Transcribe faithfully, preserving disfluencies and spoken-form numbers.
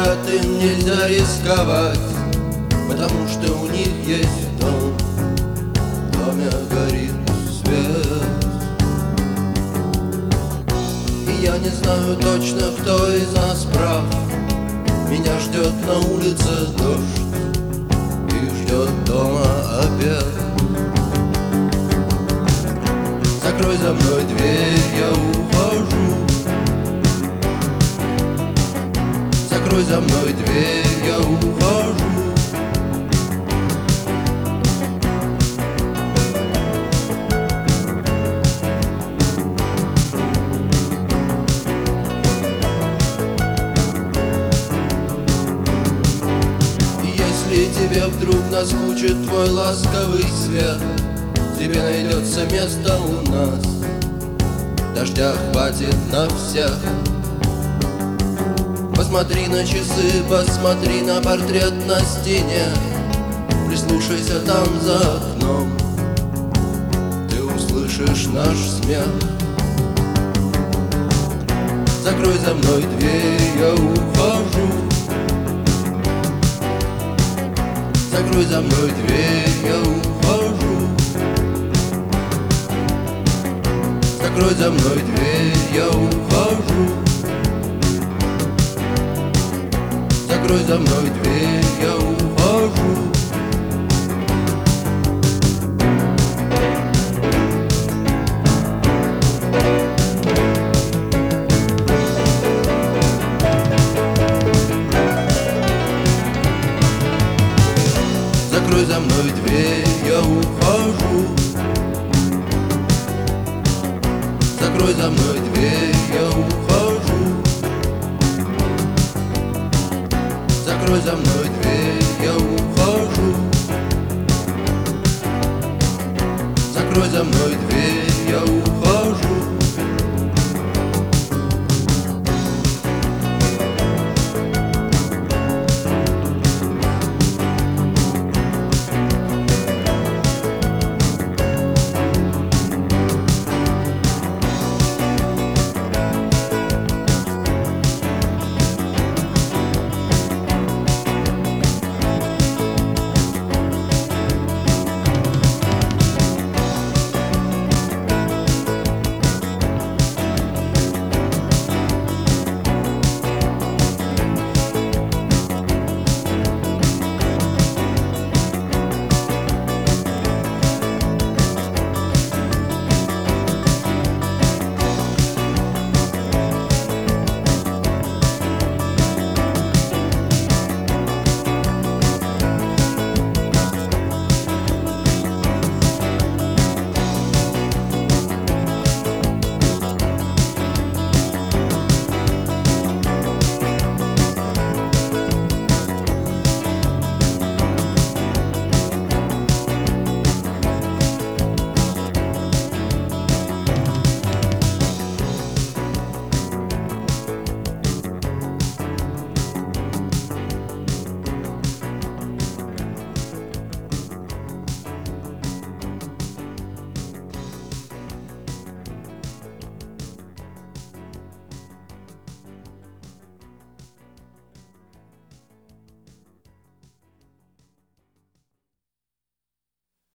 говорят, им нельзя рисковать, потому что у них есть дом, в доме горит свет. И я не знаю точно, кто из нас прав. Меня ждет на улице дождь и ждет дома обед. Закрой за мной дверь, я ухожу. Закрой за мной дверь, я ухожу. Если тебе вдруг наскучит твой ласковый свет, тебе найдется место у нас, дождя хватит на всех. Посмотри на часы, посмотри на портрет на стене, прислушайся там за окном, ты услышишь наш смех. Закрой за мной дверь, я ухожу. Закрой за мной дверь, я ухожу. Закрой за мной дверь, я ухожу. Закрой за мной дверь, я ухожу. Закрой за мной дверь, я ухожу. Закрой за мной дверь, я ухожу. Закрой за мной дверь, я ухожу. Закрой за мной дверь.